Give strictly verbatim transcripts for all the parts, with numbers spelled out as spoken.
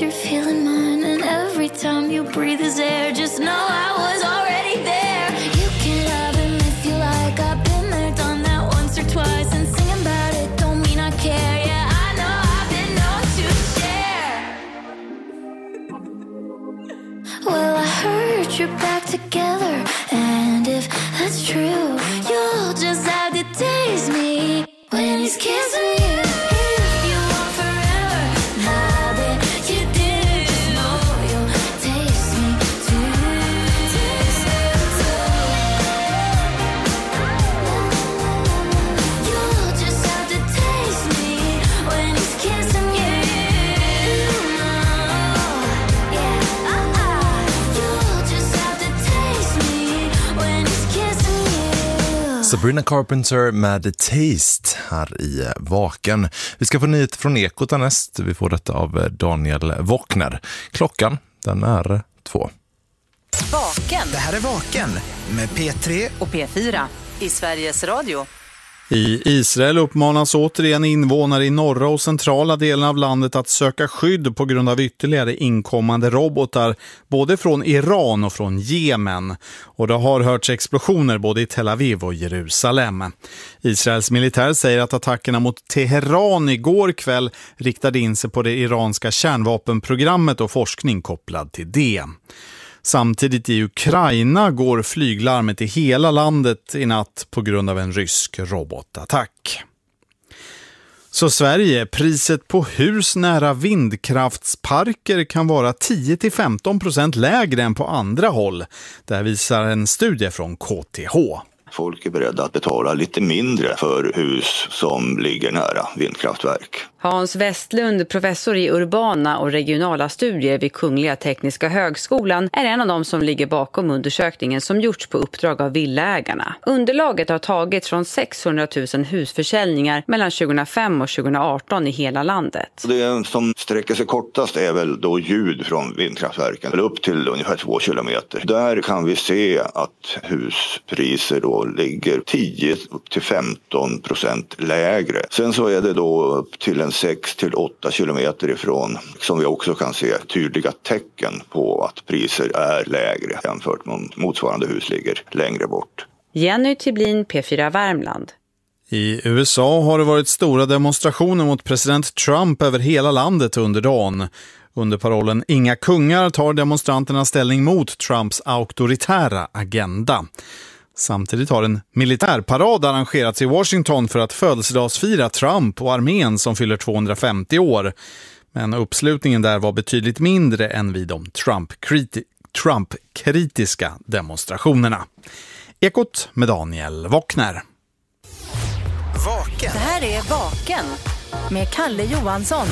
you're feeling mine, and every time you breathe his air, just know I was already there. You can love him if you like, I've been there, done that once or twice, and singing about it don't mean I care. Yeah, I know I've been known to share. Well, I heard you're back together, and if that's true, you'll just have to taste me when he's kissing you. If you want forever, now that you did, just know you'll taste me too. Taste me too. You'll just have to taste me when he's kissing you. Yeah, uh-uh. You'll just have to taste me when he's kissing you. Sabrina Carpenter med The Taste här i Vaken. Vi ska få nyheter från Ekot näst. Vi får detta av Daniel Wockner. Klockan, den är två. Vaken. Det här är Vaken med P tre och P fyra i Sveriges Radio. I Israel uppmanas återigen invånare i norra och centrala delen av landet att söka skydd på grund av ytterligare inkommande robotar, både från Iran och från Jemen. Och det har hörts explosioner både i Tel Aviv och Jerusalem. Israels militär säger att attackerna mot Teheran igår kväll riktade in sig på det iranska kärnvapenprogrammet och forskning kopplad till det. Samtidigt i Ukraina går flyglarmet i hela landet i natt på grund av en rysk robotattack. Så Sverige, priset på hus nära vindkraftsparker kan vara tio till femton procent lägre än på andra håll. Det här visar en studie från K T H. Folk är beredda att betala lite mindre för hus som ligger nära vindkraftverk. Hans Westlund, professor i urbana och regionala studier vid Kungliga Tekniska högskolan, är en av dem som ligger bakom undersökningen som gjorts på uppdrag av villaägarna. Underlaget har tagits från sexhundratusen husförsäljningar mellan tjugohundrafem och tjugohundraarton i hela landet. Det som sträcker sig kortast är väl då ljud från vindkraftverken, upp till ungefär två kilometer. Där kan vi se att huspriser då ligger tio till femton procent lägre. Sen så är det då upp till en sex till åtta kilometer ifrån som vi också kan se tydliga tecken på att priser är lägre jämfört med motsvarande hus ligger längre bort. Jenny Tiblin, P fyra Värmland. I U S A har det varit stora demonstrationer mot president Trump över hela landet under dagen. Under parollen Inga kungar tar demonstranterna ställning mot Trumps auktoritära agenda. Samtidigt har en militärparad arrangerats i Washington för att födelsedagsfira Trump och armén som fyller tvåhundrafemtio år. Men uppslutningen där var betydligt mindre än vid de Trump-kriti- Trump-kritiska demonstrationerna. Ekot med Daniel Wockner. Vaken. Det här är Vaken med Kalle Johansson.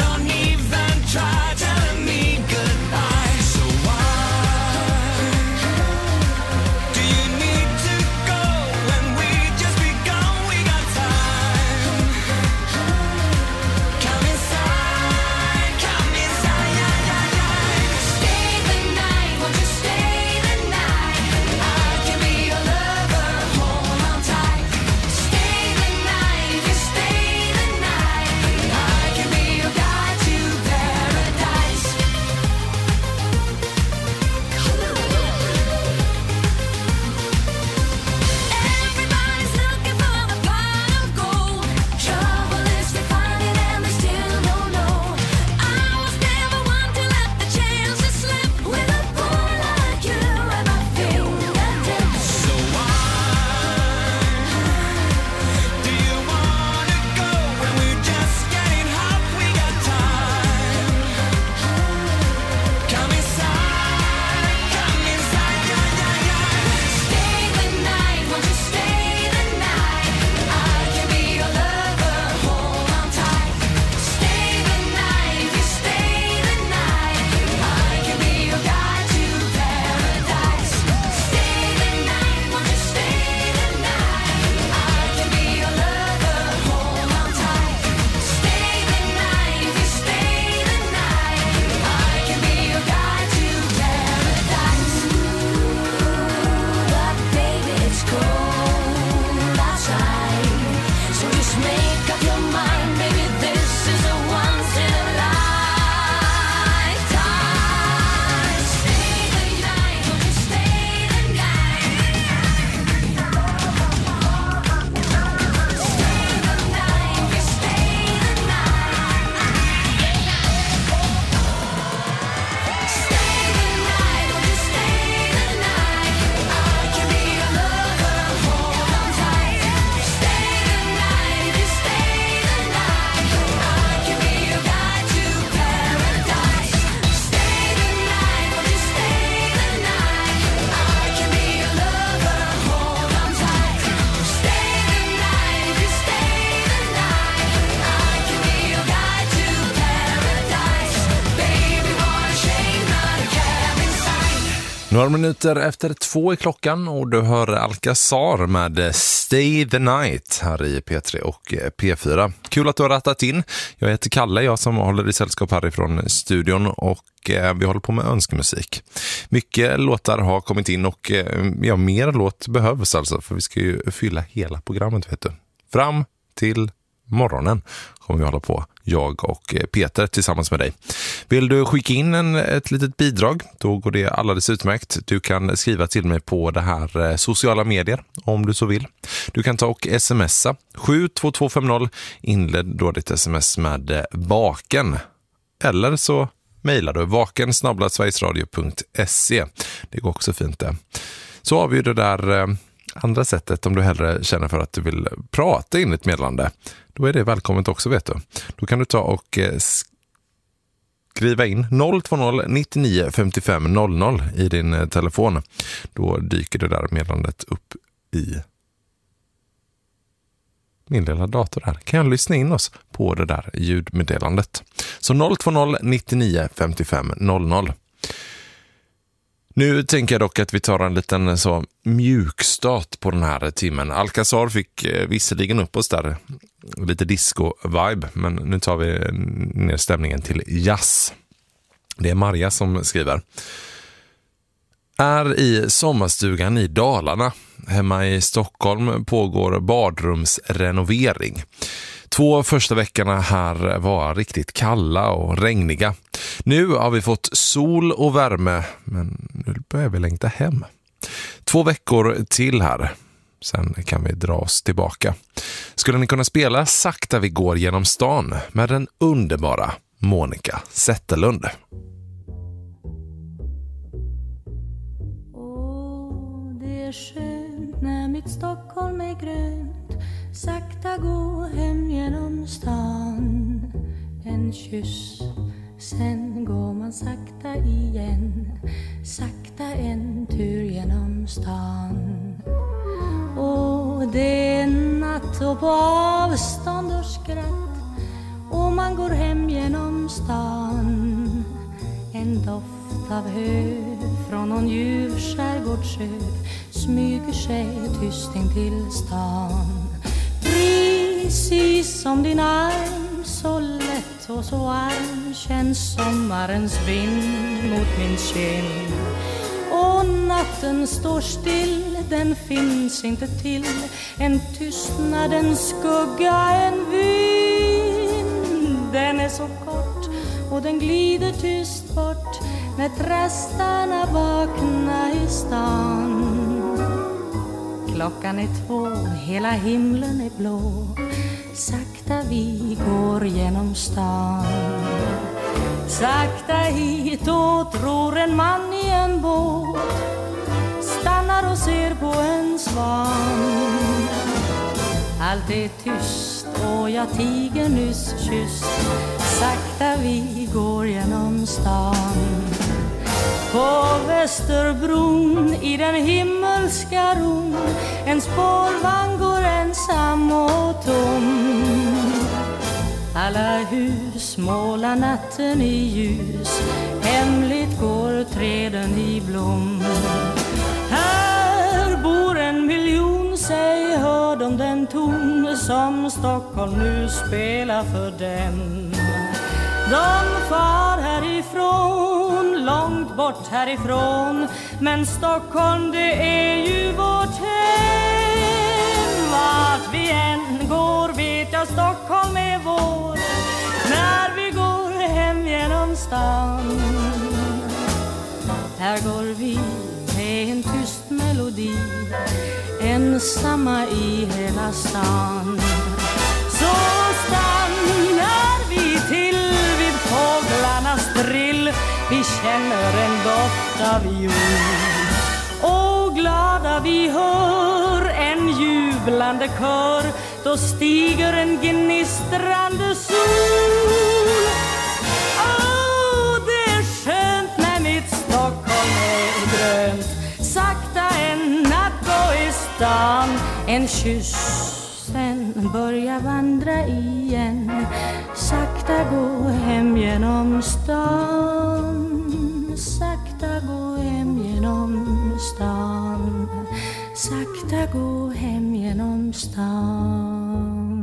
Try telling me goodbye. So why Några minuter efter två i klockan och du hör Alcazar med Stay the Night här i P tre och P fyra. Kul att du har rattat in. Jag heter Kalle, jag som håller i sällskap härifrån studion, och eh, vi håller på med önskemusik. Mycket låtar har kommit in och eh, ja, mer låt behövs alltså, för vi ska ju fylla hela programmet, vet du. Fram till morgonen kommer vi hålla på, jag och Peter tillsammans med dig. Vill du skicka in en, ett litet bidrag, då går det alldeles utmärkt. Du kan skriva till mig på det här sociala medier om du så vill. Du kan ta och smsa sju två två fem noll, inled då ditt sms med vaken. Eller så mejlar du vaken snabel-a sverigesradio punkt se. Det går också fint det. Så har vi ju det där andra sättet, om du hellre känner för att du vill prata in ett meddelande. Då är det välkommet också, vet du. Då kan du ta och skriva in noll två noll nio nio fem fem noll noll i din telefon. Då dyker det där meddelandet upp i min lilla dator här. Kan jag lyssna in oss på det där ljudmeddelandet. Så noll två noll nio nio fem fem noll noll. Nu tänker jag dock att vi tar en liten så mjukstart på den här timmen. Alcazar fick eh, visserligen upp oss där, lite disco-vibe, men nu tar vi ner stämningen till jazz. Det är Maria som skriver. Är i sommarstugan i Dalarna. Hemma i Stockholm pågår badrumsrenovering. Två första veckorna här var riktigt kalla och regniga. Nu har vi fått sol och värme, men nu börjar vi längta hem. Två veckor till här, sen kan vi dra oss tillbaka. Skulle ni kunna spela Sakta vi går genom stan med den underbara Monica Zetterlund? Åh, det är skönt när mitt Stockholm är grönt. Sakta gå hem genom stan. En kyss, sen går man sakta igen. Sakta en tur genom stan. Och det är natt och på avstånd och skratt. Och man går hem genom stan. En doft av hö från någon ljuv skärgårdssjö smyger sig tyst in till stan. Precis som din arm, så lätt och så varm, känns sommarens vind mot min kind. Och natten står still, den finns inte till. En tystnad, en skugga, en vind. Den är så kort och den glider tyst bort när trastarna vaknar i stan. Klockan är två, hela himlen är blå. Sakta vi går genom stan. Sakta hit och tror en man i en båt stannar och ser på en svan. Allt är tyst och jag tiger nyss kysst. Sakta vi går genom stan. På Västerbron i den himmelska ron en spårvagn går ensam och tom. Alla hus målar natten i ljus. Hemligt går träden i blom. Här bor en miljon, säg hör de den ton som Stockholm nu spelar för dem. De far härifrån, långt bort härifrån, men Stockholm det är ju vårt hem. Vart vi än går vet jag Stockholm är vår, när vi går hem genom stan. Här går vi med en tyst melodi, ensamma i hela stan. Så stannar vi till vid fåglarnas drill. Vi känner en doft av jord. Och glada vi hör en jublande kör. Då stiger en gnistrande sol. Åh, det är skönt när mitt Stockholm är grönt. Sakta en natt gå i stan. En kyss, sen börja vandra igen. Sakta gå hem genom stan. Sakta gå hem genom sakta gå hem genom stan.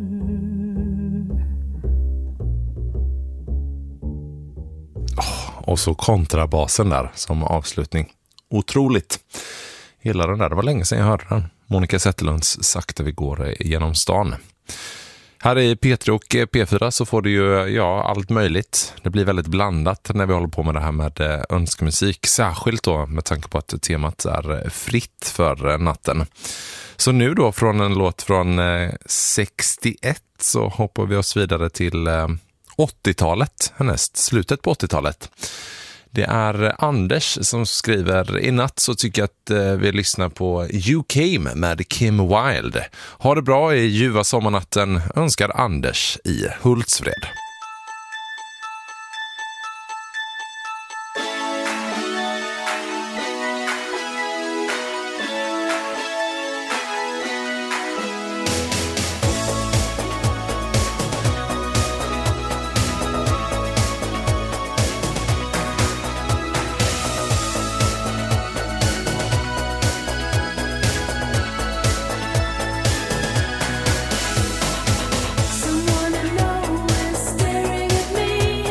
Och så kontrabasen där som avslutning. Otroligt. Hela den där, det var länge sedan jag hörde den. Monica Zetterlunds Sakta vi går genom stan. Här i P tre och P fyra så får du ju ja, allt möjligt. Det blir väldigt blandat när vi håller på med det här med önskmusik. Särskilt då med tanke på att temat är fritt för natten. Så nu då från en låt från sextioett så hoppar vi oss vidare till åttiotalet härnäst. Slutet på åttiotalet. Det är Anders som skriver: i natt så tycker jag att vi lyssnar på You Came med Kim Wilde. Ha det bra i ljuva sommarnatten, önskar Anders i Hultsfred. Someone I know is staring at me,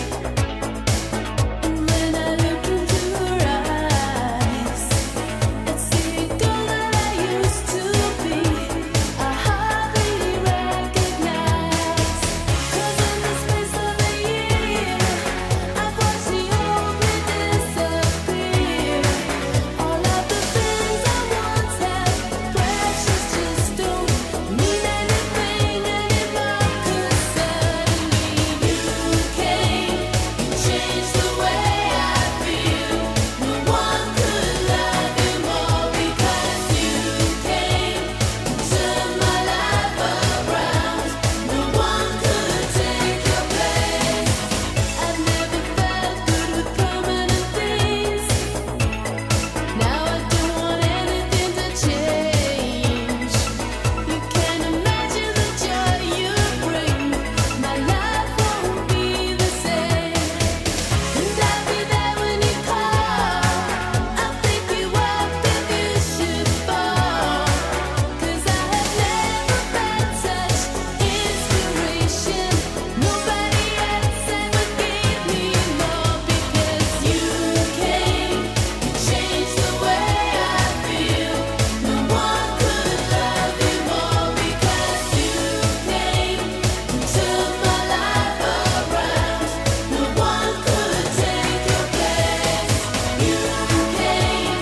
and when I look into her eyes, it's the girl that I used to be. I hardly recognize, 'cause in the space of a year, I've watched the old me disappear. All of the things I once had precious just don't mean anything anymore. 'Cause suddenly you came, you changed the way I feel. No one could love you more because you came, turned my life around. No one could take your place. I've never felt good with permanent things. Now I don't want anything to change. You can't imagine the joy you bring. My life won't be the same. And I'll be there when you call. I'll pick you up if you should fall. 'Cause I have never felt such inspiration. Nobody else ever gave me more. Because you came, you changed the way I feel. No one could love you more. Because you came, you turned my life around. No one could take your place. You came.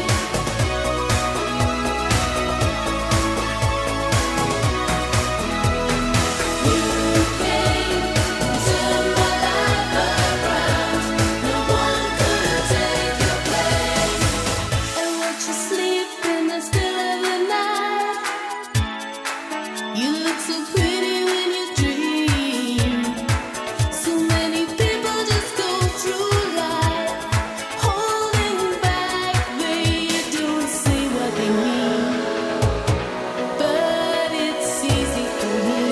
You came, turned my life around. No one could take your place. And watch you sleep in the still of the night. You look so pretty when you dream. So many people just go through life holding back. They don't say what they mean, but it's easy for me.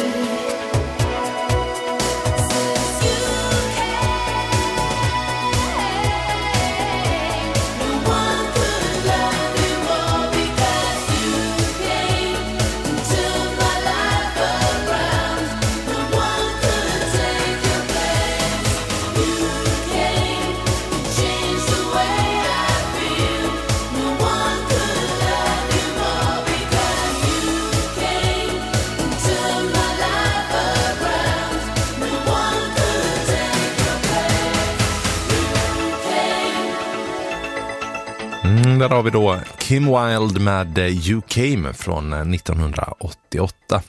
Since you came, no one could love you more. Because you came, turned my life around. No one could take your place. You came, you changed the way I feel. No one could love you more. Because you came, turned my life around. No one could take your place. You came. Mm, där har vi då Kim Wilde med You Came från nittonhundraåttioåtta.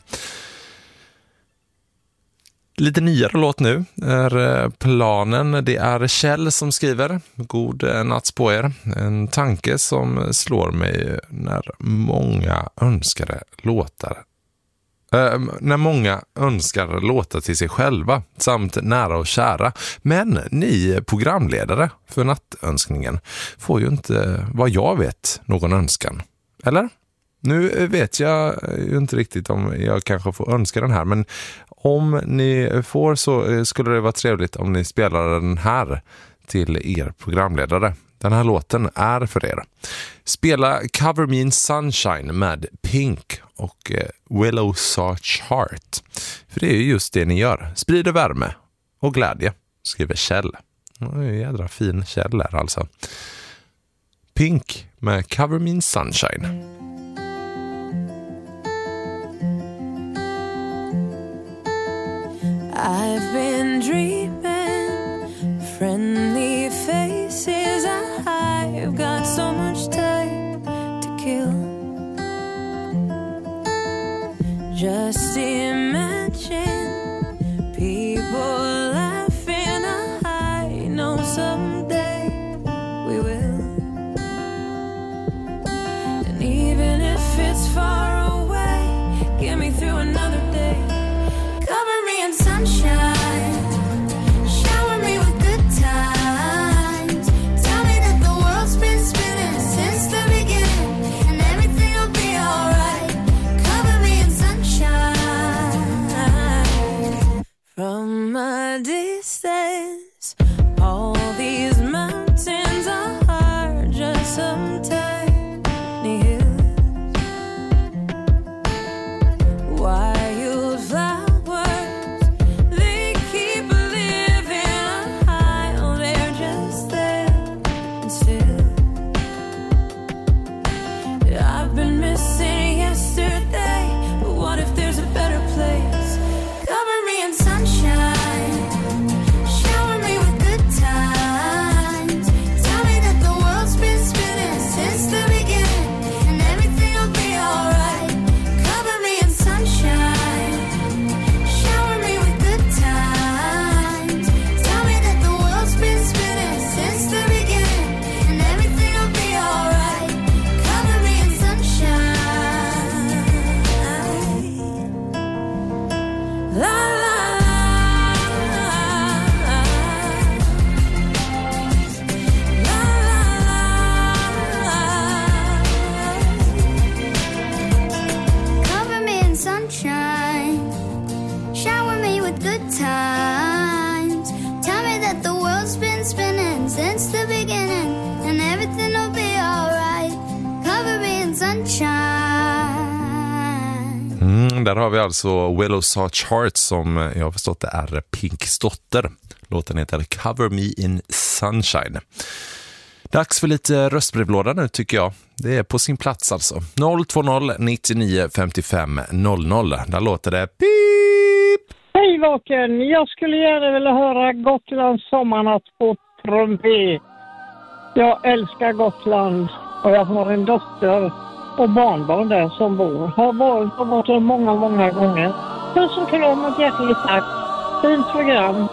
Lite nyare låt nu är planen. Det är Kjell som skriver: god natts på er. En tanke som slår mig när många önskare låtar äh, när många önskar låta till sig själva samt nära och kära. Men ni programledare för nattönskningen får ju inte, vad jag vet, någon önskan. Eller? Nu vet jag ju inte riktigt om jag kanske får önska den här, men om ni får så skulle det vara trevligt om ni spelar den här till er programledare. Den här låten är för er. Spela Cover Me in Sunshine med Pink och Willow Sarch Heart. För det är ju just det ni gör. Sprider värme och glädje, skriver Kjell. En jädra fin Kjell här alltså. Pink med Cover Me in Sunshine. I've been dreaming, friendly faces. I've got so much time to kill. Just imagine people laughing. I know someday we will. And even if it's far away, get me through another day. Cover me in sunshine, shower me with good times. Tell me that the world's been spinning since the beginning, and everything will be alright. Cover me in sunshine. From a distance, all these mountains are just some tiny hills. Wildflowers, Där har vi alltså Willow Sarch Heart som jag har förstått det är Pinks dotter. Låten heter Cover Me in Sunshine. Dags för lite röstbrevlåda nu tycker jag. Det är på sin plats alltså. noll två noll nittionio femtiofem noll noll. Där låter det pip! Hej Vaken, jag skulle gärna vilja höra Gotlands sommarnatt på trumpet. Jag älskar Gotland och jag har en dotter och barnbarn där som bor. Har varit på Gotland många, många gånger. Puss och kram och hjärtligt tack. Fint program.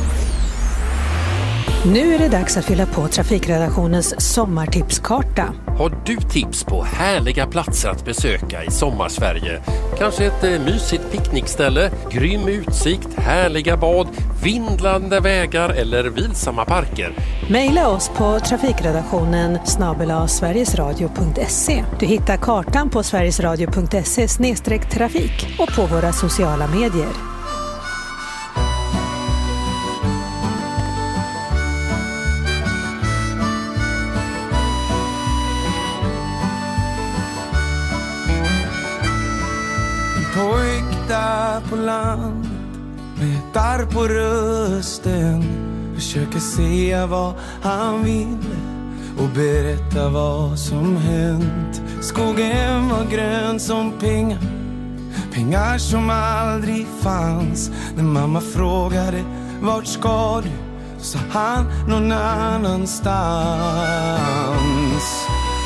Nu är det dags att fylla på trafikredaktionens sommartipskarta. Har du tips på härliga platser att besöka i sommarsverige? Kanske ett eh, mysigt picknickställe, grym utsikt, härliga bad, vindlande vägar eller vilsamma parker? Maila oss på trafikredaktionen snabel-a sverigesradio punkt se. Du hittar kartan på sverigesradio punkt se slash trafik och på våra sociala medier. Pojk där på land med ett arr på rösten försöker se vad han vill och berätta vad som hänt. Skogen var grön som pengar, pengar som aldrig fanns. När mamma frågade vart ska du, sa han någon annanstans.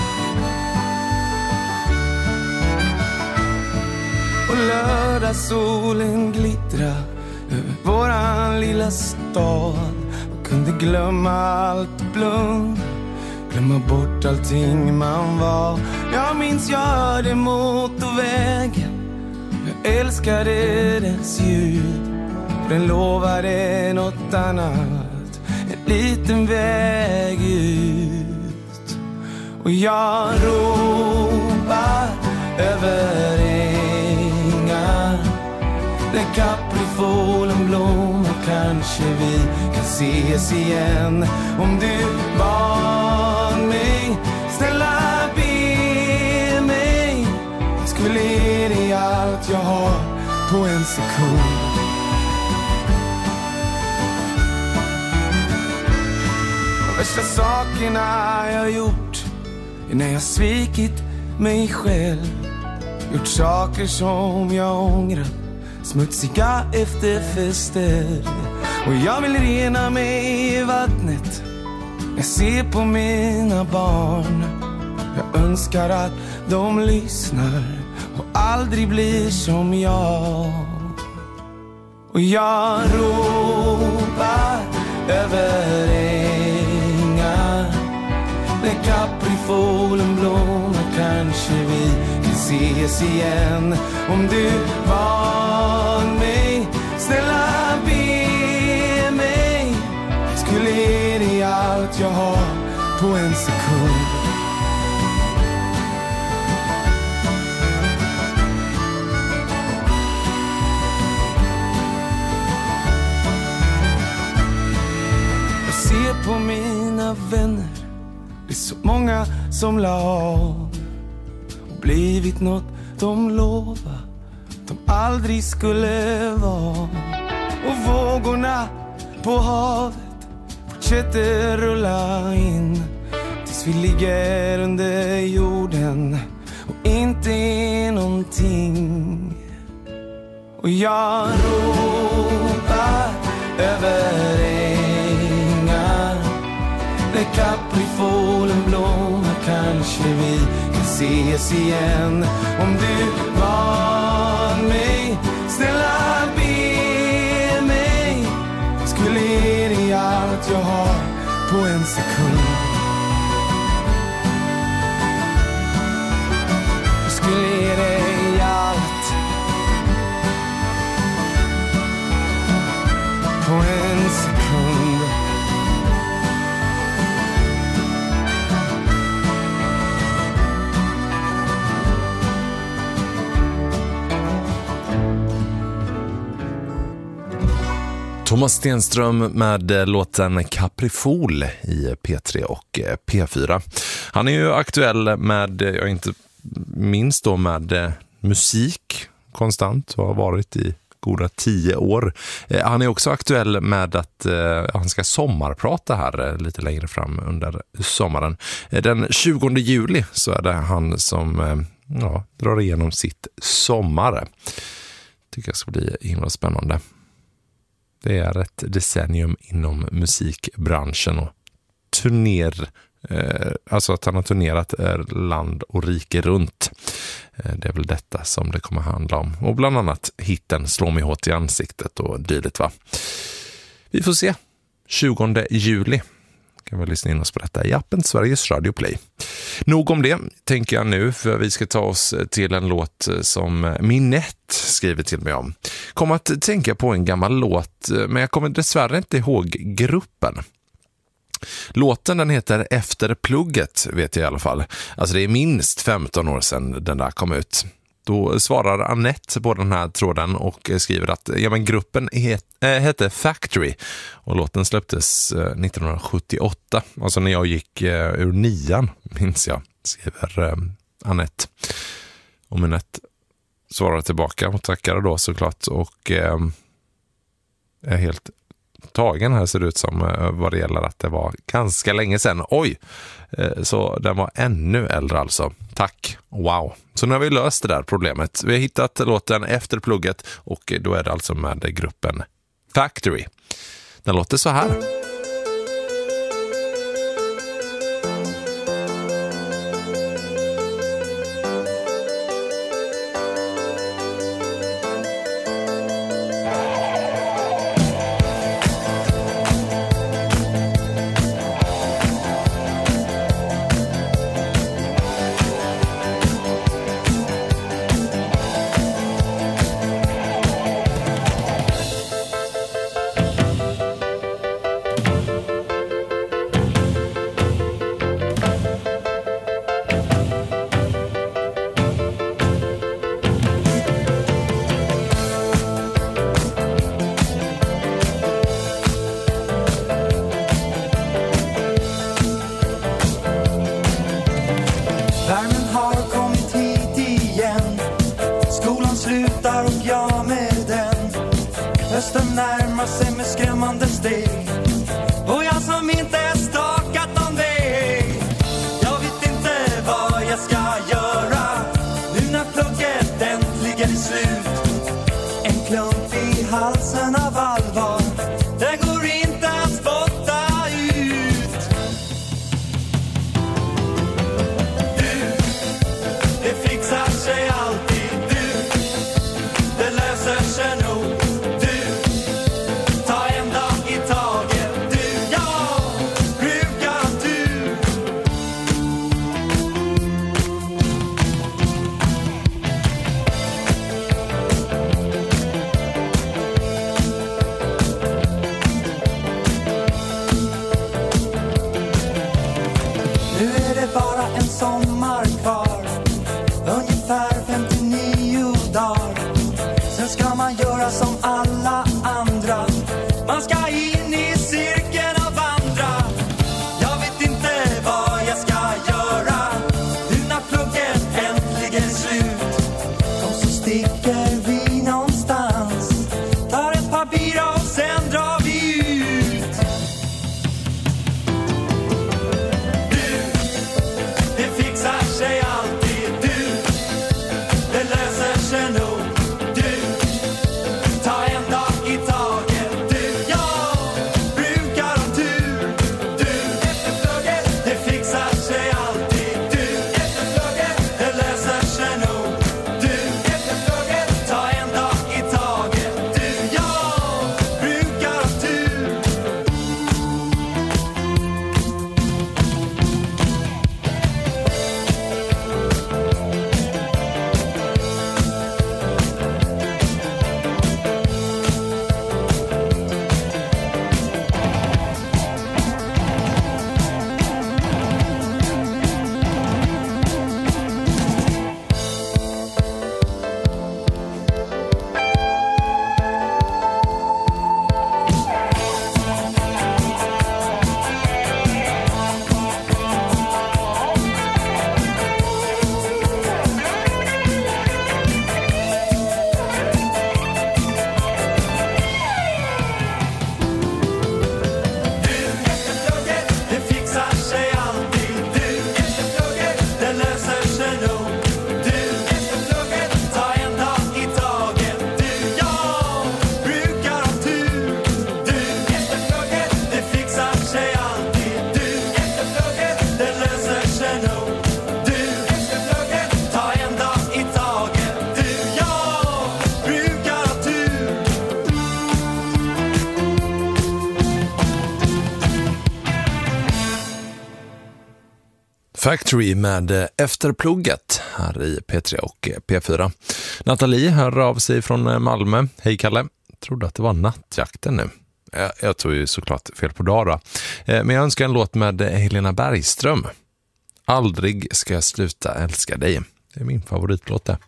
Och lördagssolen glittra över våran lilla stad. Man kunde glömma allt blund, glömma bort allting man var. Jag minns jag hörde motorvägen, jag älskade dess ljud. Den lovade något annat, en liten väg ut. Och jag ropar över ängar där kaprifolen blommar. Kanske vi kan ses igen. Om du bad mig, snälla be mig, jag skulle ge dig allt jag har på en sekund. De värsta sakerna jag gjort är när jag svikit mig själv. Gjort saker som jag ångrar, smutsiga efterfester. Och jag vill rena mig i vattnet när jag ser på mina barn. Jag önskar att de lyssnar och aldrig blir som jag. Och jag ropar över ängar där kaprifolen blommar. Kanske vi kan ses igen. Om du var mig, snälla be mig, jag skulle ge dig allt jag har på en sekund. Jag ser på mina vänner, det är så många som la av och blivit något de lovade de aldrig skulle vara. Och vågorna på havet fortsätter rulla in tills vi ligger under jorden och inte är någonting. Och jag ropar över ängar där kaprifolen blommar. Kanske vi kan ses igen. Om du var mig, snälla be mig, jag skulle ge dig allt jag har på en sekund. Jag skulle ge dig allt på en sekund. Thomas Stenström med låten Kaprifol i P tre och P fyra. Han är ju aktuell med, jag inte minst då, med musik konstant och har varit i goda tio år. Han är också aktuell med att han ska sommarprata här lite längre fram under sommaren. Den tjugonde juli så är det han som ja, drar igenom sitt sommar. Tycker jag ska bli himla spännande. Det är ett decennium inom musikbranschen och turner, eh, alltså att han har turnerat land och rike runt. Eh, det är väl detta som det kommer handla om. Och bland annat hitten Slå mig hårt i ansiktet och dylikt, va. Vi får se. tjugonde juli kan vi lyssna in oss på detta i appen Sveriges Radio Play. Nog om det, tänker jag nu, för vi ska ta oss till en låt som Minette skriver till mig om. Kom att tänka på en gammal låt, men jag kommer dessvärre inte ihåg gruppen. Låten den heter Efter plugget, vet jag i alla fall. Alltså det är minst femton år sedan den där kom ut. Då svarar Annette på den här tråden och skriver att ja, men gruppen het, äh, hette Factory och låten släpptes äh, nittonhundrasjuttioåtta. Alltså när jag gick äh, ur nian, minns jag, skriver äh, Annette. Och Minette svarar tillbaka och tackar då såklart och äh, är helt tagen här, ser det ut som, vad det gäller att det var ganska länge sedan. Oj! Så den var ännu äldre alltså. Tack! Wow! Så nu har vi löst det där problemet. Vi har hittat låten Efter plugget och då är det alltså med gruppen Factory. Den låter så här. Factory med Efterplugget här i P tre och P fyra. Nathalie hör av sig från Malmö. Hej Kalle, trodde att det var nattjakten nu. Jag, jag tror ju såklart fel på dag då. Men jag önskar en låt med Helena Bergström. Aldrig ska jag sluta älska dig. Det är min favoritlåt det.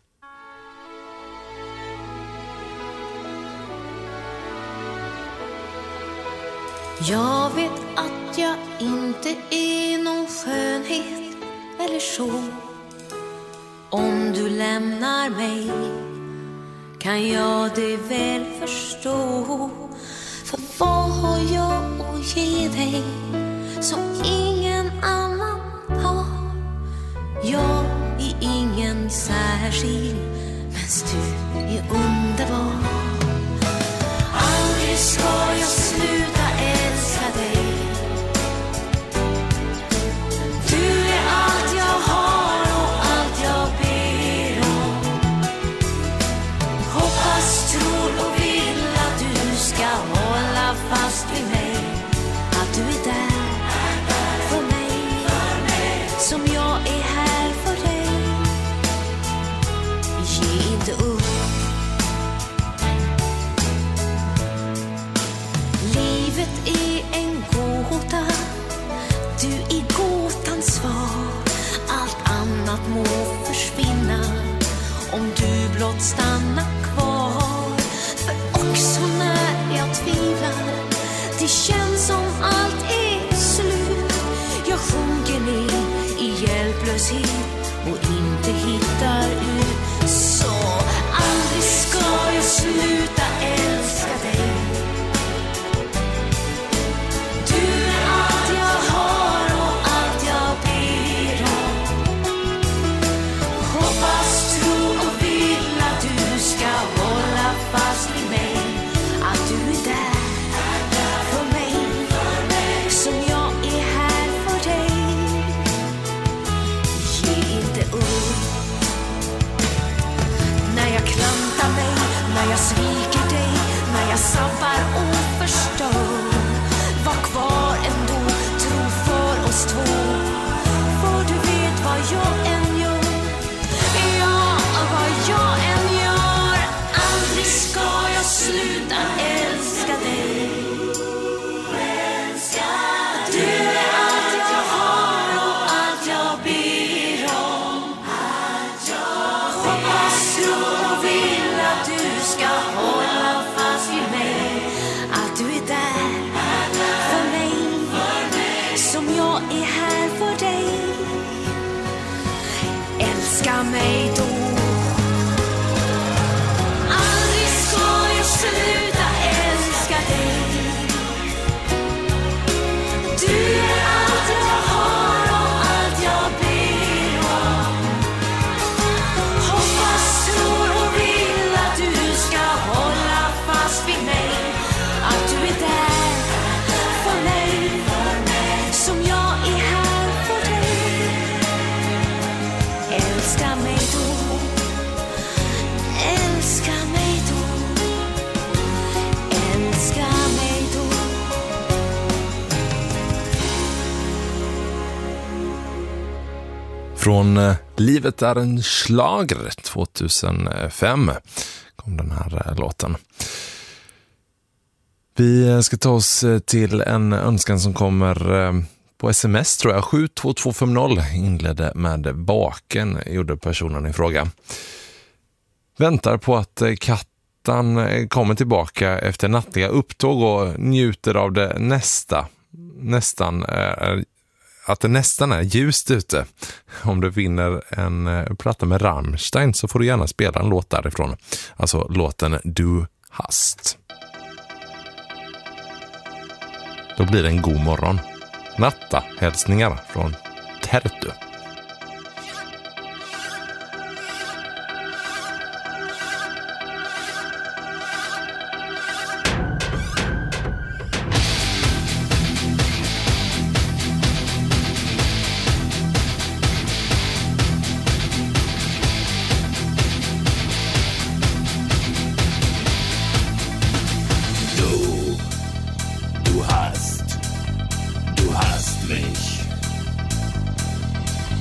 Jag vet att jag inte är någon skönhet eller så. Om du lämnar mig kan jag det väl förstå. För vad har jag att ge dig som ingen annan har? Jag är ingen särskild, men du är underbar. Aldrig ska jag sluta älska dig. Du är allt jag har och allt jag ber om. Hoppas, tror och vill att du ska hålla fast vid mig. Att du är där för mig, som jag är här för dig. Ge inte upp. Är en gåta, du är gåtans svar. Allt annat må försvinna om du blott stannar kvar. För också när jag tvivlar, det känns som allt är slut. Jag sjunker ner i hjälplöshet och inte hittar ut. Så aldrig ska jag sluta älska dig. Jag sviker dig när jag sabbar och förstör. Var kvar ändå, tro för oss två. För du vet vad jag än gör. Ja, vad jag än gör. Aldrig ska jag sluta älska dig. Du är allt jag har och allt jag ber om. Hoppas, tro och vill att du ska hålla fast vid mig. Att du är där för mig, som jag är här för dig. Älska mig då. Aldrig ska jag sluta älska dig. Du är allt jag har och allt jag ber om. Hoppas, tror och vill att du ska hålla fast vid mig. Att du är där för mig, som jag är här för dig. Älska mig då. Älska mig då. Älska mig då. Från eh, Livet är en schlager tjugohundrafem kom den här eh, låten. Vi ska ta oss till en önskan som kommer eh, på sms tror jag. sju två två fem noll inledde med baken, gjorde personen i fråga. Väntar på att eh, katten kommer tillbaka efter nattliga upptåg och njuter av det nästa. Nästan eh, att det nästan är ljust ute. Om du vinner en platta med Rammstein så får du gärna spela en låt därifrån. Alltså låten Du hast. Då blir det en god morgon. Natta hälsningar från Tertu. Du hast mich.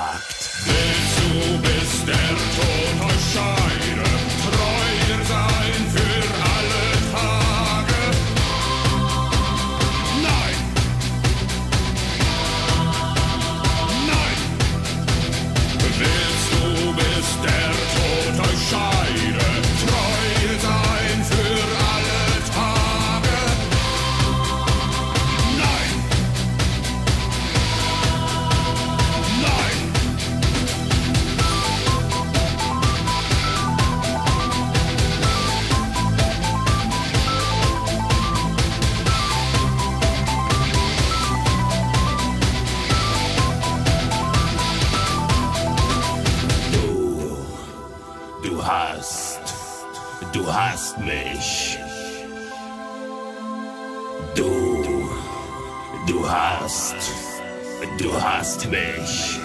gefragt. Willst du bis der Tod euch scheide, treuer sein für alle Tage? Nein! Nein! Willst du bis der Tod euch scheide, treuer sein für alle Tage? Nein! Nein! Du hast, du hast mich. Du, du hast, du hast mich.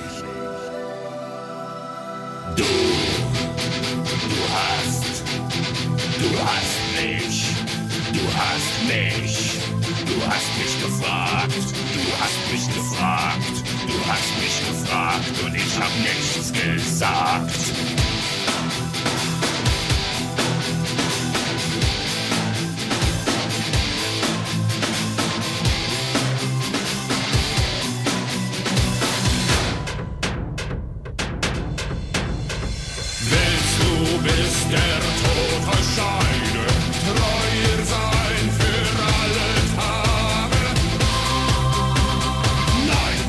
Du, du hast, du hast mich. Du hast mich. Du hast mich gefragt. Du hast mich gefragt. Du hast mich gefragt und ich hab nichts gesagt. Bis der Tod euch scheide, treuer sein für alle Tage. Nein!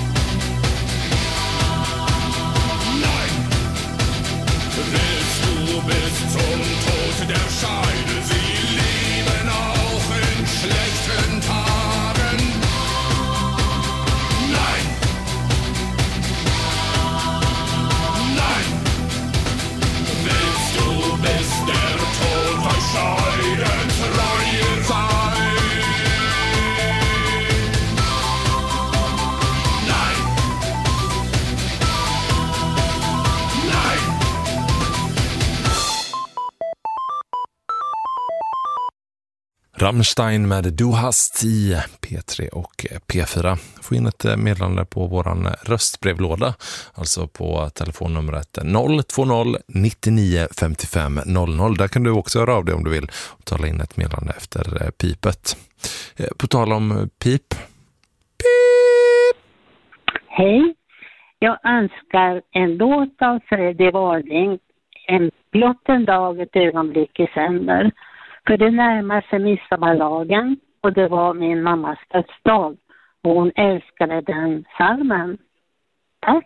Nein! Willst du bis zum Tod der Scheide sie lieben auch in schlechten Tagen? Nein! Nein! Willst du bis der Tod euch scheiden, treuer sein? Nein! Nein! Rammstein med Du hast i P tre och P fyra. Få in ett meddelande på våran röstbrevlåda, alltså på telefonnumret noll två noll nittionio femtiofem noll noll. Där kan du också höra av dig om du vill och tala in ett meddelande efter pipet. På tal om pip. Pip! Hej, jag önskar en låt av Freddy Wading, en blott en dag, ett ögonblick i sänder. För det närmar sig midsommardagen och det var min mammas dödsdag. Och hon älskade den psalmen. Tack!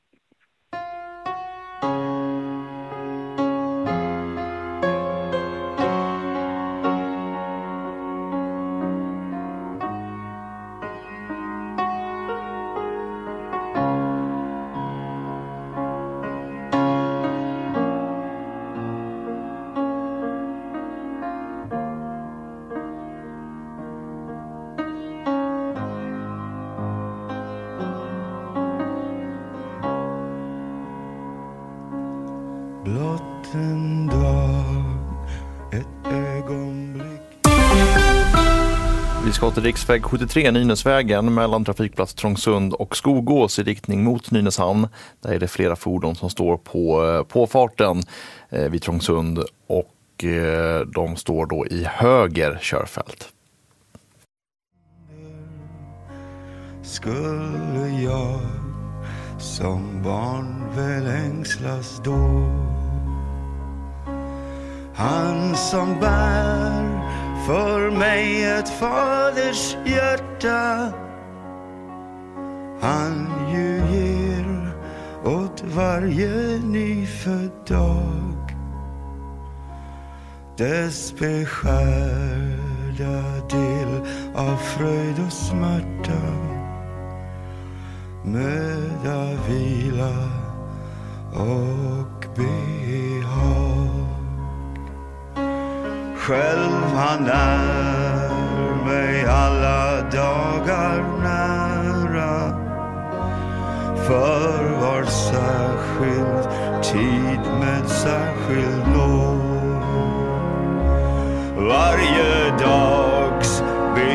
Blott en dag, ett ögonblick. Vi ska till riksväg sjuttiotre, Nynäsvägen, mellan trafikplats Trångsund och Skogås i riktning mot Nynäshamn. Där är det flera fordon som står på påfarten eh, vid Trångsund och eh, de står då i höger körfält. Skulle jag som barn väl ängslas då, han som bär för mig ett faders hjärta, han ju ger åt varje nyfödd dag dess beskärda del av fröjd och smärta, möda, vila och behag. Själv han är mig alla dagar nära, för var särskild tid med särskild lov. Varje dags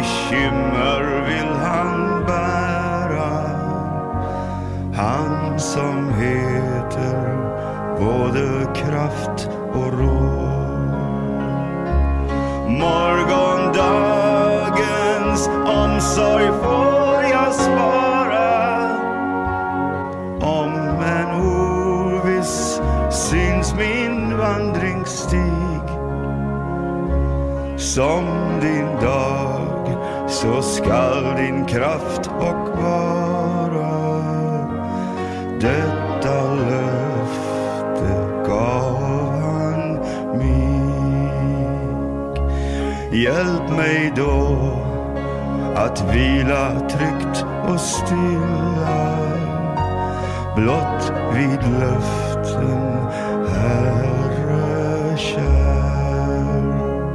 bekymmer vill han bära, hans som heter både kraft och råd. Morgondagens omsorg får jag spara. Om en oviss syns min vandringsstig, som din dag så skall din kraft och vara. Detta löfte gav han mig. Hjälp mig då att vila tryggt och stilla, blott vid löften, Herre kär.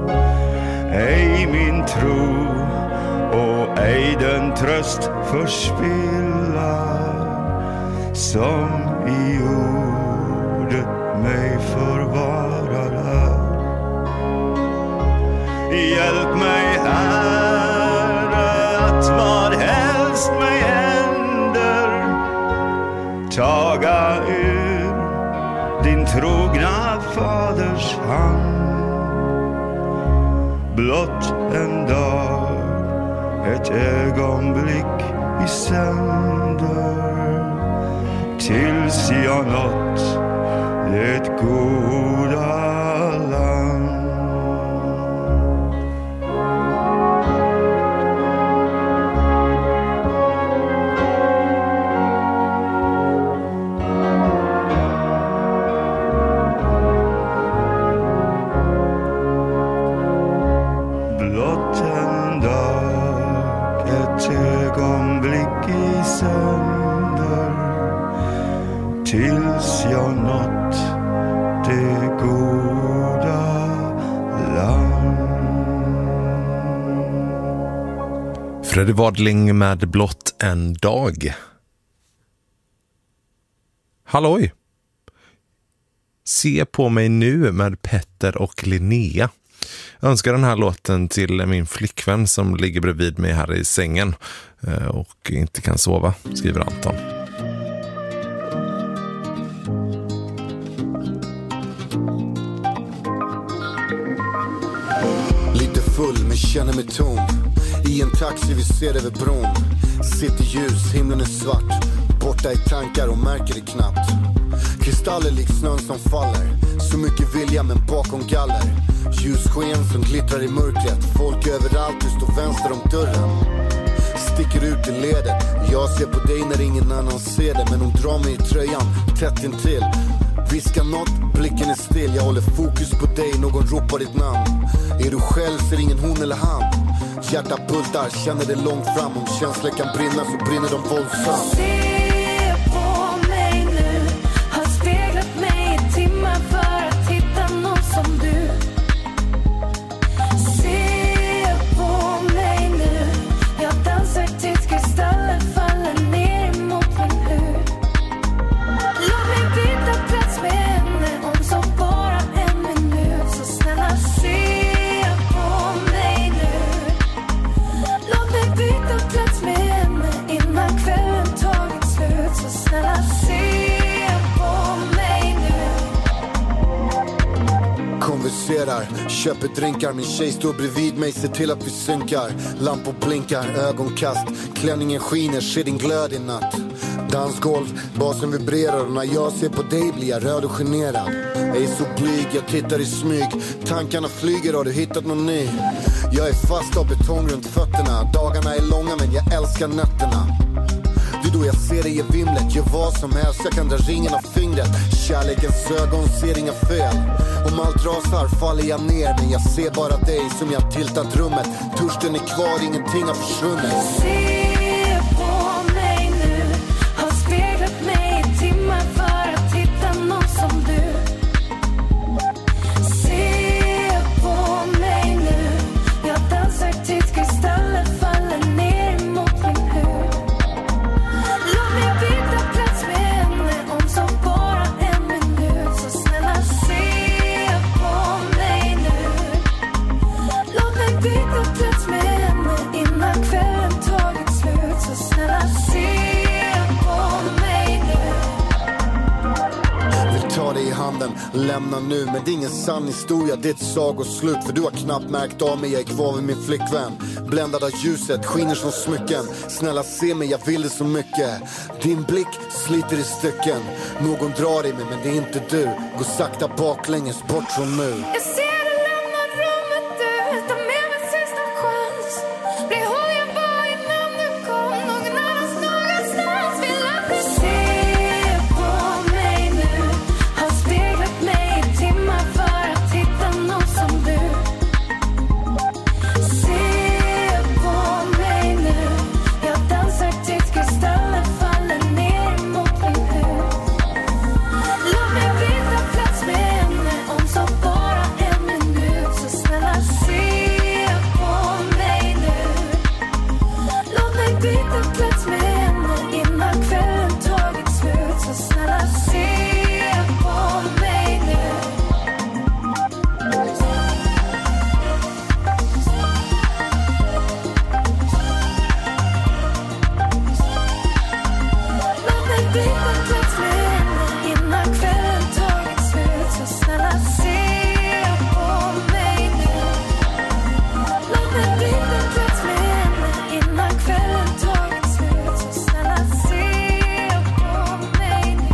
Ej min tro och ej den tröst förspilla, som i ordet mig förvarar här. Hjälp mig, Herre, att vad helst mig händer taga ur din trogna faders hand. Blott en dag, ett ögonblick i sänder, tills jag nått det goda land. Blott en dag, ett ögonblick i sänder, tills jag nått det goda land. Freddie Wadling med blott en dag. Halloj! Se på mig nu med Petter och Linnea. Jag önskar den här låten till min flickvän som ligger bredvid mig här i sängen och inte kan sova, skriver Anton. Lite full men känner mig tom. I en taxi vi ser över bron. Sitter ljus, himlen är svart. Borta i tankar och märker det knappt. Kristaller lik snön som faller. Så mycket vilja men bakom galler. Ljussken som glittrar i mörkret. Folk överallt, du står vänster om dörren. Sticker ut i ledet. Jag ser på dig när ingen annan ser det. Men hon drar mig i tröjan, tätt intill. Viskar något, blicken är still. Jag håller fokus på dig, någon ropar ditt namn. Är du själv ser ingen hon eller han. Hjärta bultar, känner det långt fram. Om känslor kan brinna så brinner de våldsamt. Se på mig nu. Har speglat mig i timmar för att hitta någon som du. Se på mig nu. Jag dansar tills kristallen faller ner mot min hud. Låt mig byta plats med henne om så bara en minut. Så snälla se på mig nu. Låt mig byta plats med henne innan kvällen tagit slut. Så snälla se på mig nu. Konverserar, köper drinkar. Min tjej står bredvid mig, ser till att vi synkar. Lampor blinkar, ögonkast. Klänningen skiner, ser din glöd i natt. Dansgolv, basen vibrerar. Och när jag ser på dig blir jag röd och generad. Jag är så blyg, jag tittar i smyg. Tankarna flyger, har du hittat någon ny? Jag är fast av betong runt fötterna. Dagarna är långa men jag älskar nätterna. Det är då jag ser dig i vimlet. Gör vad som helst, jag kan dra ringen av fingret. Kärlekens ögon ser inga fel. Om allt rasar faller jag ner. Men jag ser bara dig som jag tiltat rummet. Törsten är kvar, ingenting har försvunnit. Se på mig nu. Har speglat mig i timmar för att hitta någon som du. Se på mig nu. Jag dansar tills kristallen faller ner mot min hud. Låt mig byta plats med henne om så bara en minut. Så snälla se på mig nu. Låt mig byta plats med henne innan kvällen tagit slut. handen. Lämna nu, men det är ingen sann historia. Det är ett sagoslut, för du har knappt märkt av mig. Jag är kvar med min flickvän. Bländad av ljuset, skiner som smycken. Snälla se mig, jag vill det så mycket. Din blick sliter i stycken. Någon drar i mig, men det är inte du. Gå sakta baklänges bort från nu. Jag ser du lämnar rummet ut. Ta med min sista chans. Bli hon jag var innan du kom. Någon annans någonstans. Vill att du ser på mig nu. Har speglat mig i timmar för att hitta någon som du. Se på mig nu. Jag dansar tills kristallen faller ner mot min hud. Låt mig byta plats med henne om så bara en minut. Så snälla se på mig nu. Låt mig byta plats med henne innan kvällen tagit slut. Så snälla se på mig nu. Låt mig byta plats med henne innan kvällen tagit slut. Så snälla se på mig nu. Låt mig byta plats med henne innan kvällen tagit slut. Så snälla se på mig nu.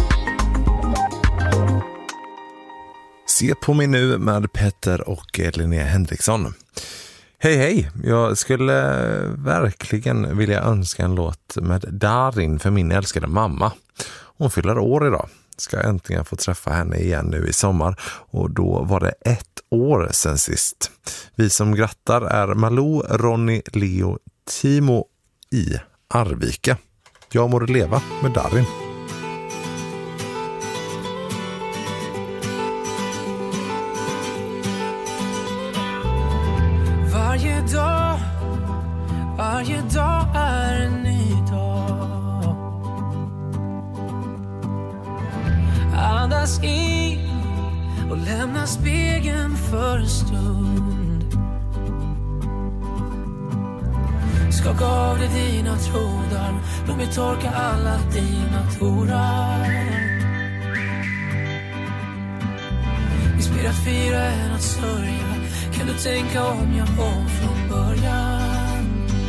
Se på mig nu med Petter och Linnea Henriksson. Hej hej, jag skulle verkligen vilja önska en låt med Darin för min älskade mamma. Hon fyller år idag. Ska äntligen få träffa henne igen nu i sommar, och då var det ett år sedan sist. Vi som grattar är Malou, Ronny, Leo, Timo i Arvika. Jag må leva med Darin. Varje dag, varje dag är en ny dag. Andas in och lämna spegeln för en stund. Skaka av dig dina trådar, låt mig torka alla dina tårar. Inspirerat fyra än att sörja. Kan du tänka om jag om från början?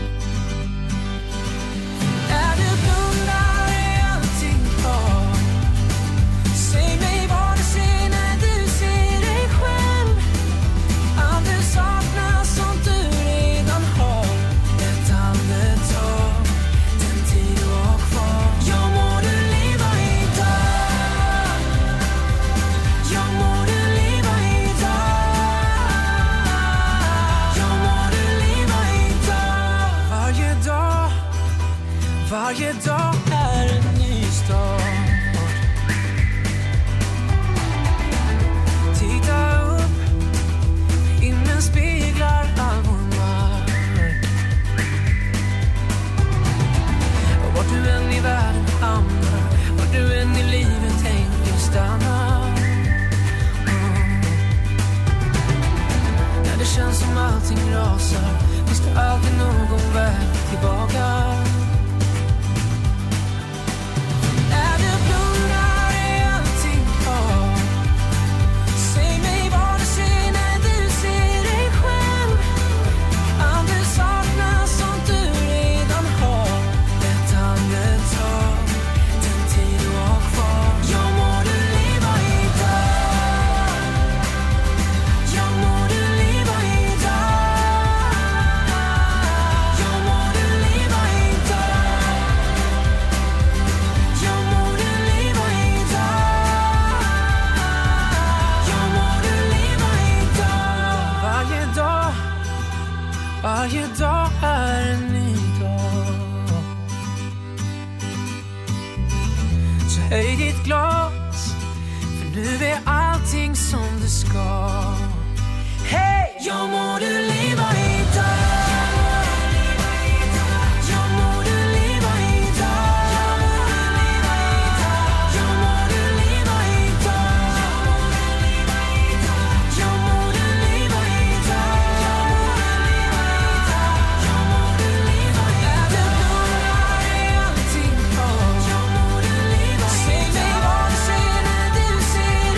Är du blundar är allting bra. Säg mig vad du ser när du ser dig själv. Allt du saknar som du redan har. Ett andetag, den tid du har kvar. Jag må du leva idag. Jag må du leva idag. Varje dag är en ny start. Titta upp, himlen speglar all vår mark. Och vart du än i världen hamnar, vart du än i livet tänker stanna. Mm. När det känns som allting rasar, finns det alltid någon väg tillbaka. Varje dag är en ny dag. Så höj ditt glas, för nu är allting som det ska. Hej! Jag må du leva idag. See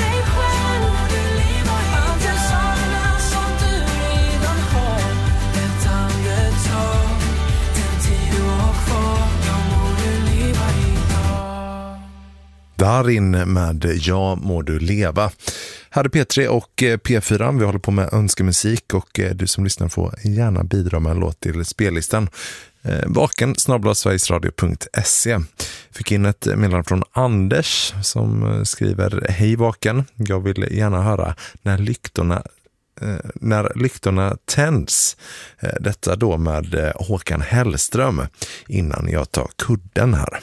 Darin med Ja må du leva. Här är P tre och P fyra. Vi håller på med önskemusik och du som lyssnar får gärna bidra med en låt till spellistan. Vaken snabel-a sverigesradio punkt se. Fick in ett meddelande från Anders som skriver: Hej Vaken, jag vill gärna höra när lyktorna när lyktorna tänds. Detta då med Håkan Hellström innan jag tar kudden här.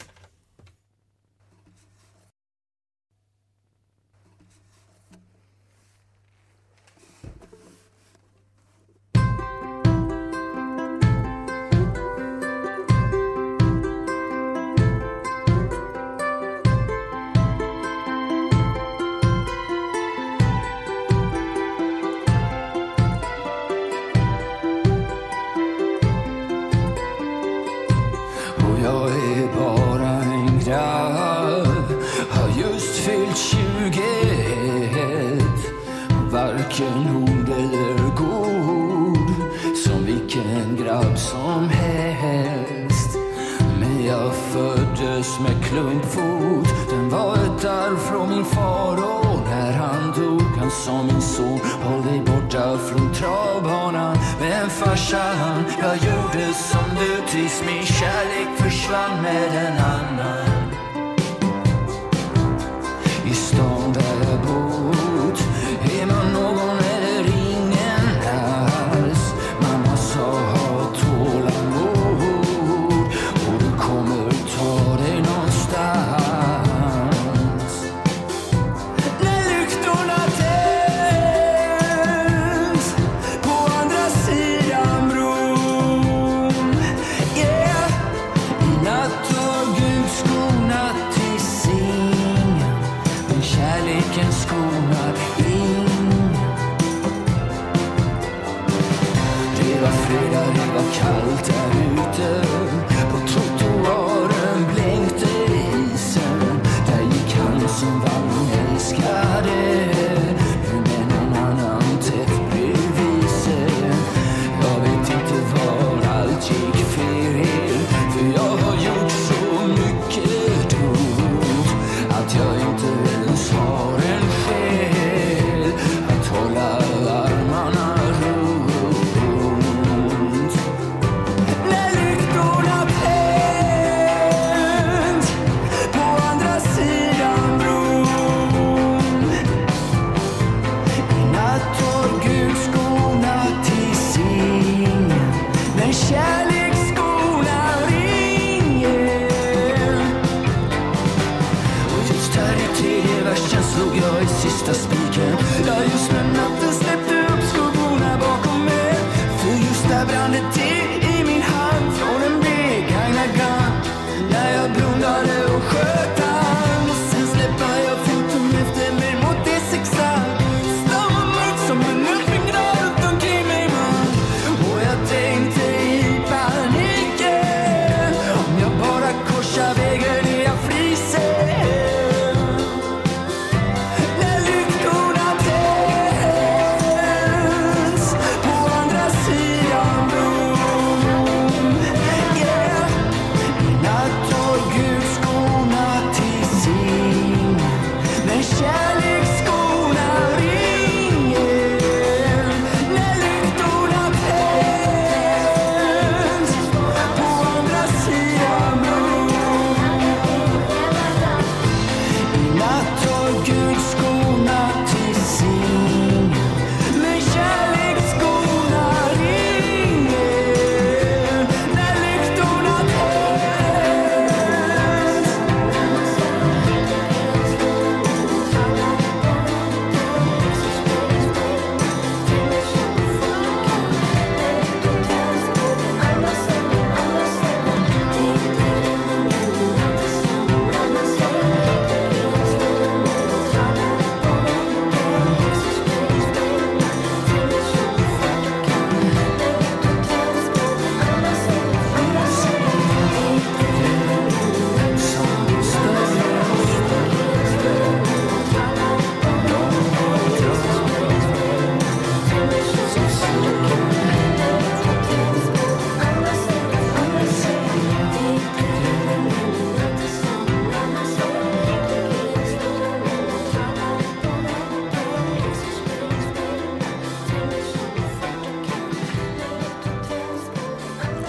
Varken ord eller god som vilken grabb som helst. Men jag föddes med klumpfot. Den var ett arv från min far, och när han dog han sa min son: håll dig borta från travbanan. Men farsan, jag gjorde som du, tills min kärlek försvann med en annan. I stan där jag bott är man någon eller ingen alls. Mamma sa ha tålamod och du kommer ta dig någonstans. När lyktorna tänds på andra sidan bron, yeah. I natt och Gud skonat till singen, men kärleken skonar in. Det var fredag, det var kallt där ute. På trottoaren blänkte isen. Där gick han som var min älskade, nu med någon annan tätt bredvid sig. Jag vet inte var allt gick fel, för jag har gjort så mycket dumt att jag inte ens har en själ att hålla armarna runt. När lyktorna tänds på andra sidan bron, i natt har Gud skonat till singen, men kärlek skonar ingen. Och just här i tredje versen slog jag i sista spiken. Ja, just när natten släppte upp skuggorna bakom mig, för just där brann det till i min hand från en begagnad gun. När jag blundade och sköt han, och sen släppte jag foten efter mig mot det sexan. Stan var mörkt som en utbyggnad runt omkring mig, man. Och jag tänkte i paniken, om jag bara korsar vägen är jag friser. När lyktorna tänds på andra sidan bron,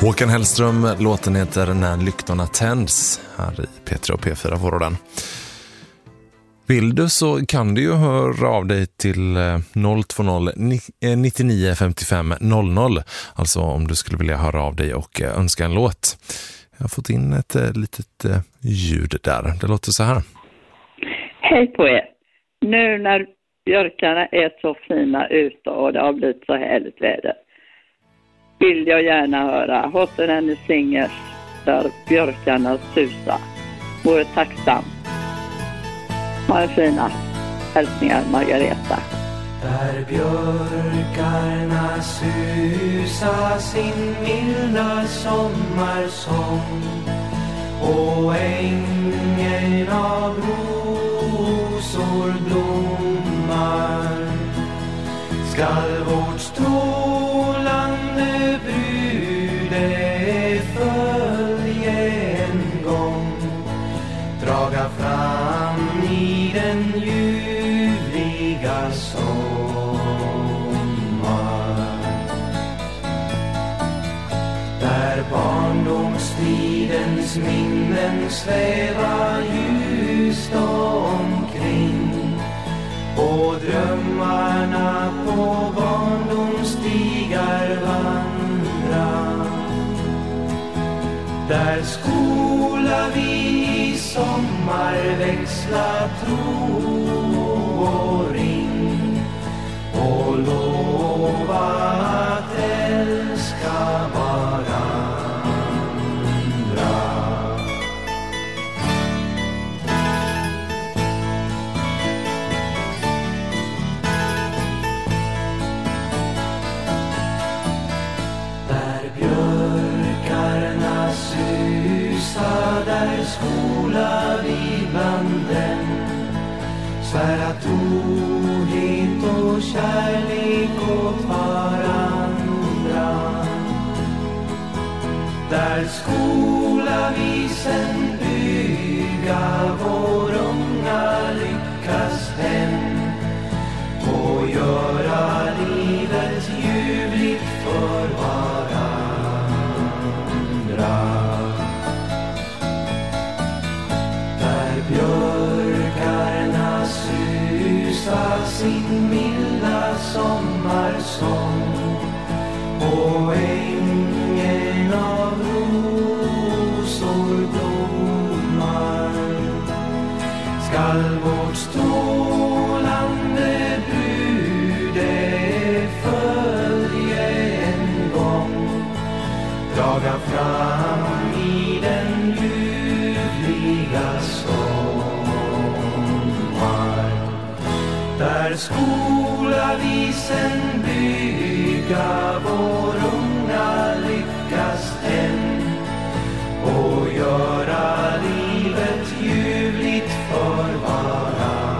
Håkan Hellström, låten heter När lyktorna tänds, här i P tre och P fyra får du den. Vill du så kan du ju höra av dig till noll två noll nittionio femtiofem noll noll, alltså om du skulle vilja höra av dig och önska en låt. Jag har fått in ett litet ljud där, det låter så här. Hej på er! Nu när björkarna är så fina ute och det har blivit så härligt väder vill jag gärna höra Hot and Any Singers där björkarna susar. Vore tacksam. Ha en fina hälsningar, Margareta. Där björkarna susar sin milda sommarsång och ängen av rosor blommar skall vårt strålande brude följe en gång draga fram i den ljuvliga sommar där barndomstidens minnen svävar ljust omkring och drömmarna på barndomsstigar vandra. Där skola vi i sommar växla tro och ring och lova att älska varandra. Där skola vi banden svära trohet och kärlek åt varandra. Där skola vi sen bygga vår unga lyckas hem och göra livet ljuvligt för varandra. Björkarna susar sin milda sommarsång och ängen av rosor blommar skall vårt strålande brude följe en gång draga fram i den ljuvliga sommar. Där skola vi sen bygga vår unga lyckas hem och göra livet ljuvligt för varandra.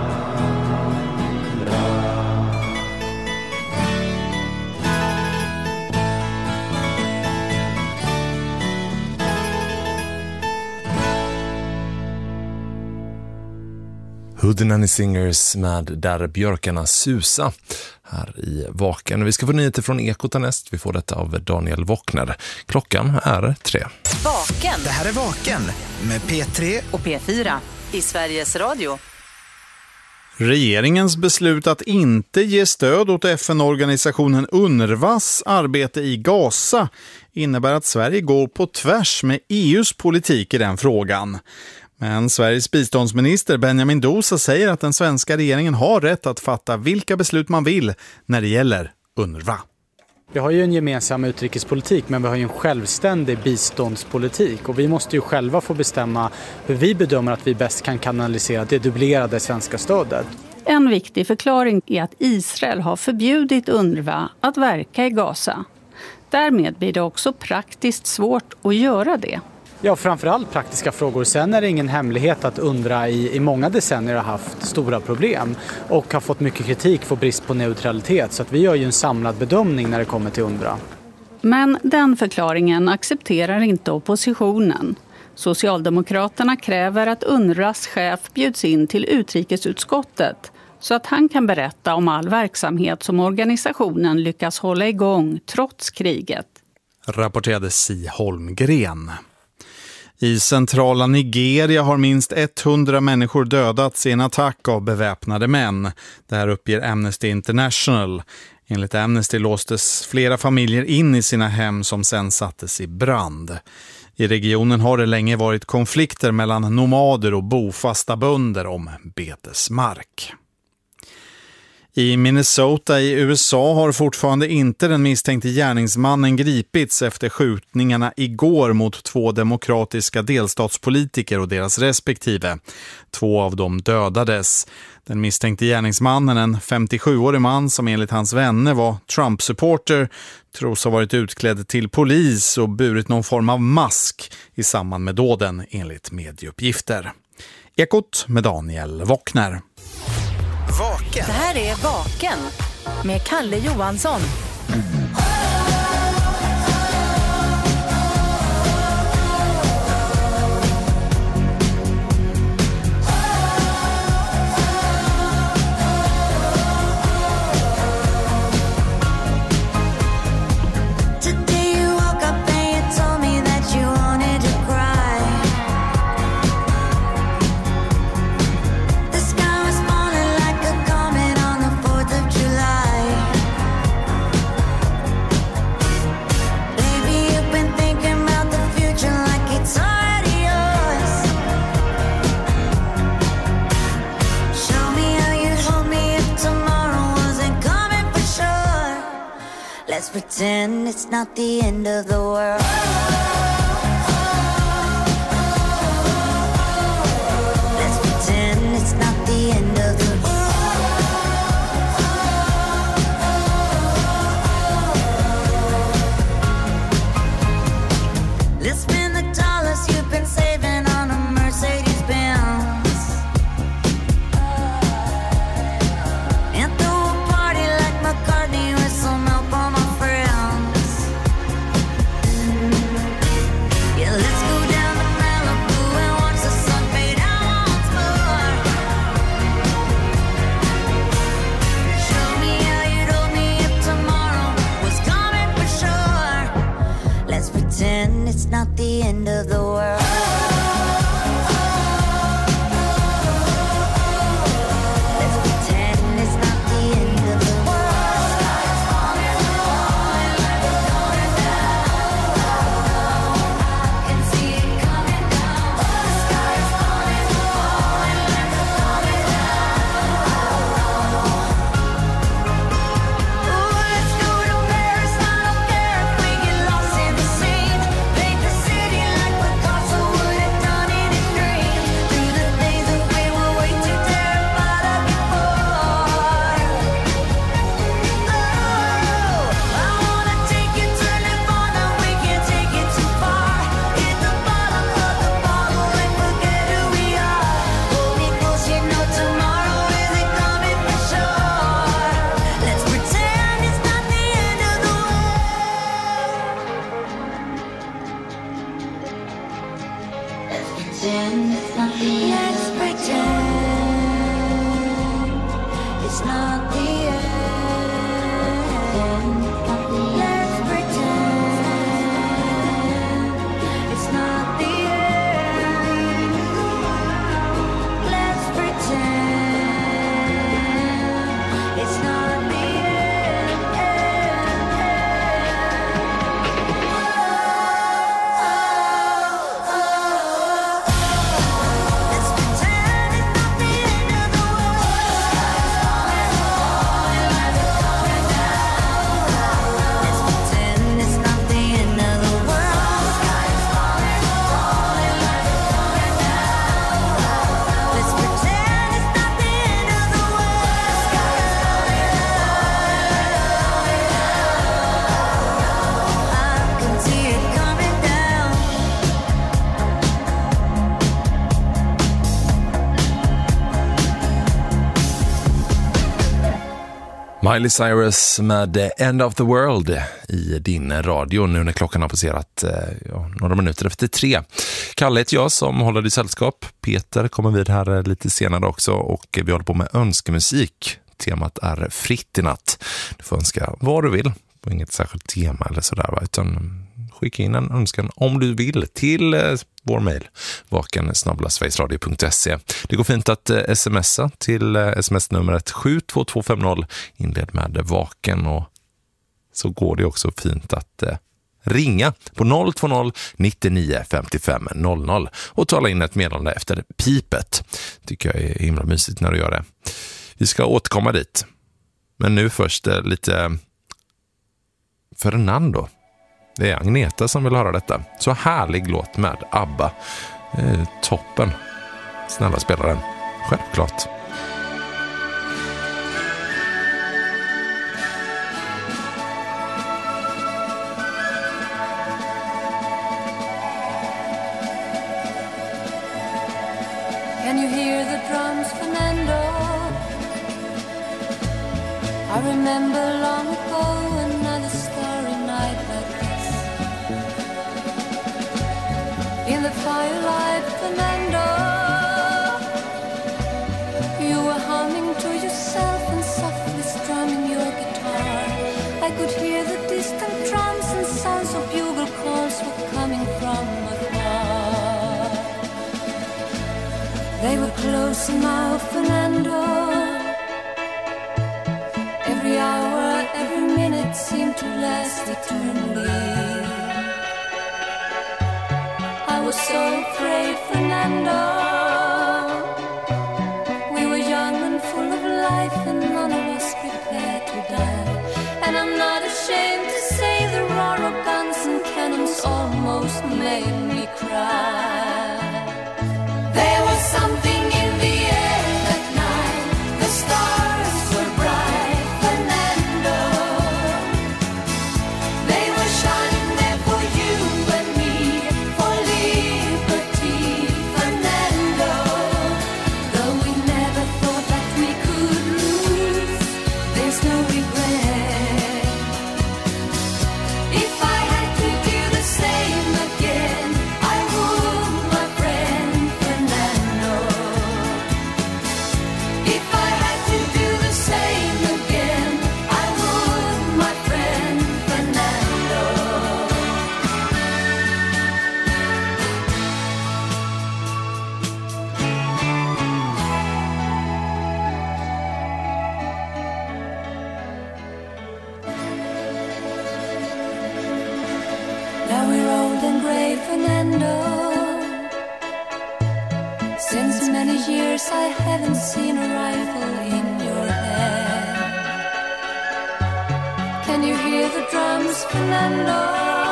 Hot and Any Singers med Där björkarna susa här i Vaken. Vi ska få nyheter från Ekot näst. Vi får detta av Daniel Wockner. Klockan är tre. Vaken. Det här är Vaken med P tre och P fyra i Sveriges Radio. Regeringens beslut att inte ge stöd åt F N-organisationen UNRWAs arbete i Gaza innebär att Sverige går på tvärs med E U:s politik i den frågan. Men Sveriges biståndsminister Benjamin Dosa säger att den svenska regeringen har rätt att fatta vilka beslut man vill när det gäller UNRWA. Vi har ju en gemensam utrikespolitik, men vi har ju en självständig biståndspolitik och vi måste ju själva få bestämma hur vi bedömer att vi bäst kan kanalisera det dubblerade svenska stödet. En viktig förklaring är att Israel har förbjudit UNRWA att verka i Gaza. Därmed blir det också praktiskt svårt att göra det. Ja, framförallt praktiska frågor. Sen är det ingen hemlighet att UNRWA i, i många decennier har haft stora problem och har fått mycket kritik för brist på neutralitet. Så att vi gör ju en samlad bedömning när det kommer till UNRWA. Men den förklaringen accepterar inte oppositionen. Socialdemokraterna kräver att UNRWAs chef bjuds in till utrikesutskottet så att han kan berätta om all verksamhet som organisationen lyckas hålla igång trots kriget. rapporterade Si Holmgren. I centrala Nigeria har minst hundra människor dödats i en attack av beväpnade män. Det här uppger Amnesty International. Enligt Amnesty låstes flera familjer in i sina hem som sen sattes i brand. I regionen har det länge varit konflikter mellan nomader och bofasta bönder om betesmark. I Minnesota i U S A har fortfarande inte den misstänkte gärningsmannen gripits efter skjutningarna igår mot två demokratiska delstatspolitiker och deras respektive. Två av dem dödades. Den misstänkte gärningsmannen, en femtiosjuårig man som enligt hans vänner var Trump-supporter, tros ha varit utklädd till polis och burit någon form av mask i samband med dåden enligt medieuppgifter. Ekot med Daniel Wockner. Vaken. Det här är Vaken med Kalle Johansson. Let's pretend it's not the end of the world. Let's pretend it's not the end of the world. Let's spend the dollars you've been saving on a Mercedes Benz and throw a party like McCartney with some help on my friends. Yeah, let's go down to Malibu and watch the sun fade out once more. Show me how you'd hold me if tomorrow was coming for sure. Let's pretend it's not the end of the world. Let's pretend it's not the end of the world. Sky's falling, falling like it's going down. I can see it coming down. The sky's falling, falling like it's going down. Ooh, let's go to Paris. I don't care if we get lost in the scene. Paint the city like Picasso would have done in his dreams. Do the things that we were way too terrified of before. Oh, I wanna take you to Nirvana. We can't take it too far. Hit the bottom of the bottle and forget who we are. Hold me close, you know tomorrow isn't coming for sure. Let's pretend it's not the end of the world. Let's pretend it's not the end. Let's pretend it's not the end. Let's pretend it's not the end. Let's pretend it's not the Miley Cyrus med The End of the World i din radio nu när klockan har passerat ja, några minuter efter tre. Kalle heter jag som håller i sällskap. Peter kommer vid här lite senare också och vi håller på med önskemusik. Temat är fritt i natt. Du får önska vad du vill. På inget särskilt tema eller sådär, va? Utan skicka in en önskan om du vill till eh, vår mejl vaken snabel-a sverigesradio punkt se. Det går fint att eh, smsa till eh, sms-numret sju två två fem noll, inled med vaken, och så går det också fint att eh, ringa på noll två noll nittionio femtiofem noll noll och tala in ett meddelande efter pipet. Tycker jag är himla mysigt när du gör det. Vi ska återkomma dit. Men nu först eh, lite Fernando. Det är Agneta som vill höra detta. Så härlig låt med ABBA. Eh, toppen. Snälla spela den. Självklart. Can you hear the drums, Fernando? I remember long ago another starry night like this. In the firelight, Fernando, you were humming to yourself and softly strumming your guitar. I could hear the distant drums and sounds of bugle calls were coming from afar. They were closer now, Fernando. Every hour, every minute seemed to last eternally. I was so afraid, Fernando. We were young and full of life, and none of us prepared to die. And I'm not ashamed to say the roar of guns and cannons almost made me cry. There was something in the air that night. The stars were bright, Fernando. They were shining there for you and me, for liberty, Fernando. Though we never thought that we could lose, there's no regret. If I had to do the same again, I would, my friend Fernando. If I had to do the same again, I would, my friend Fernando. Now we're old and grey, Fernando. Since many years I haven't seen a rifle in your hand. Can you hear the drums, Fernando?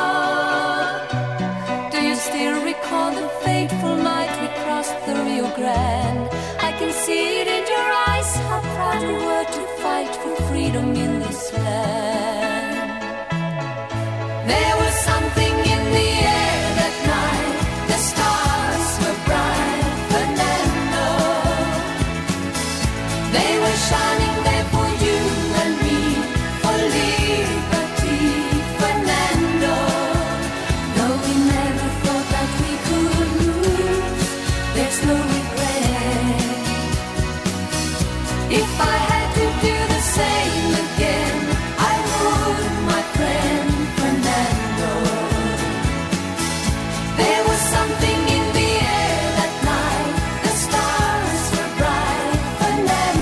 Do you still recall the fateful night we crossed the Rio Grande? I can see it in your eyes, how proud you were to fight for freedom in this land. There was something in the air that night. The stars were bright, Fernando. They were shining there for you and me, for liberty, Fernando. Though we never thought that we could lose, there's no regret. If I